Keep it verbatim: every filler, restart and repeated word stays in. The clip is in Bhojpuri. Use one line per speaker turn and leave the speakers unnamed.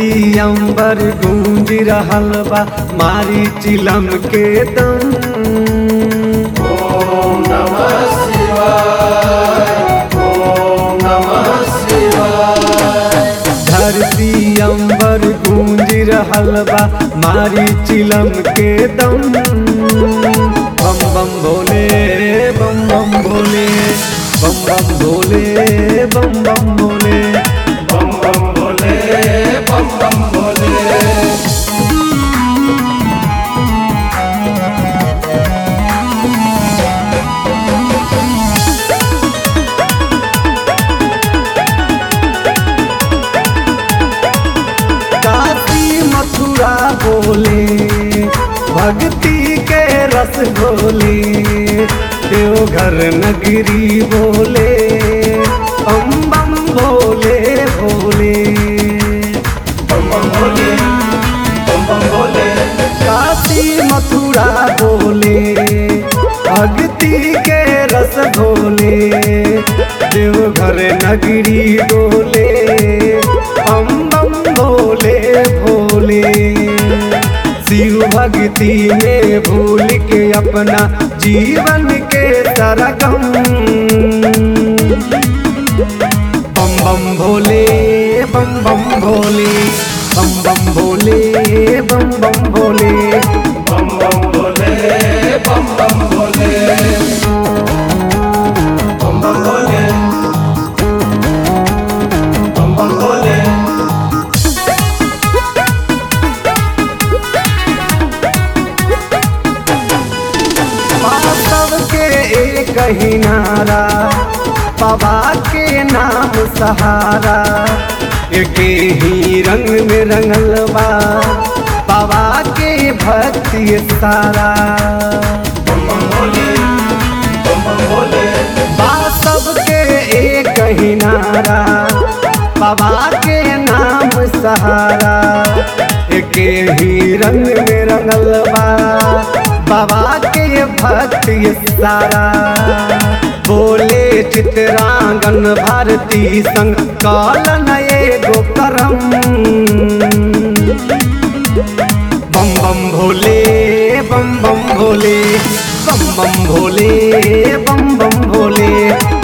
धरती अंबर गूंज रहल बा मारी चिलम के दम।
ओम नमः शिवाय, ओम नमः शिवाय।
धरती अंबर गूंज रहल बा मारी चिलम के दम। बम बम भोले बम बम भोले, बम बम भोले बम बम भोले,
बम बम भोले, बम बम भोले।
काशी मथुरा बोले भक्ति के रस बोले, देवघर नगरी बोले बम बम भोले भोले,
बम बम भोले, बम बम भोले।
काशी मथुरा बोले भक्ति के रस बोले, देवघर नगरी बोले बम बम भोले भोले। शिव भक्ति में भूल के अपना जीवन के सरगम। बम बम भोले बम बम भोले, बम बम भोले बम बम भोले,
बम बम भोले, बम बम भोले। बम बम भोले, बम बम भोले।
वास्तव के एक ही नारा, बाबा के नाम सहारा, एक ही रंग में रंगल बा बाबा के भक्ति सारा।
बम बम भोले, बम बम भोले।
वास्तव के एक ही नारा, बाबा के नाम सहारा, एक ही रंग में रंगल बा बाबा के भक्ति सारा। बोले चित्रांगन भारती संग कालन एगो करम। बम बम भोले बम बम भोले, बम बम भोले बम बम भोले,